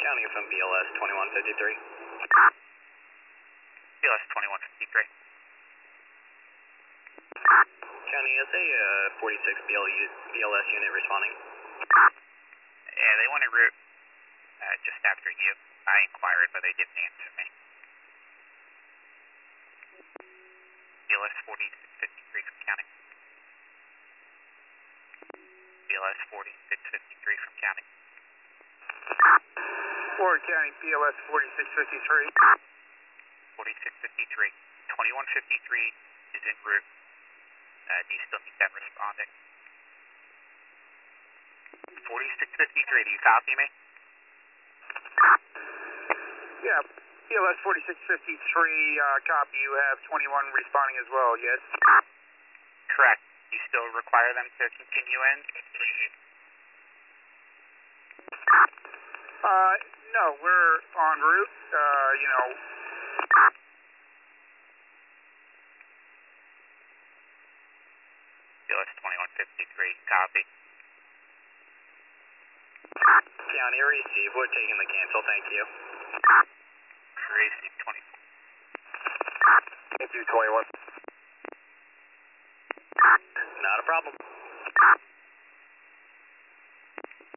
County from BLS 2153. BLS 2153. County, is a 46 BLS unit responding? Yeah, they went en route just after you. I inquired, but they didn't answer me. BLS 4653 from County. BLS 4653 from County. Florida County, BLS 4653. 4653. 2153 is en route. Do you still need that responding? 4653, do you copy me? Yeah, BLS 4653, copy. You have 21 responding as well, yes? Correct. You still require them to continue in? No, we're en route, BLS 2153, copy. County, receive. We're taking the cancel, thank you. Receive 24. Thank you, 21. Not a problem.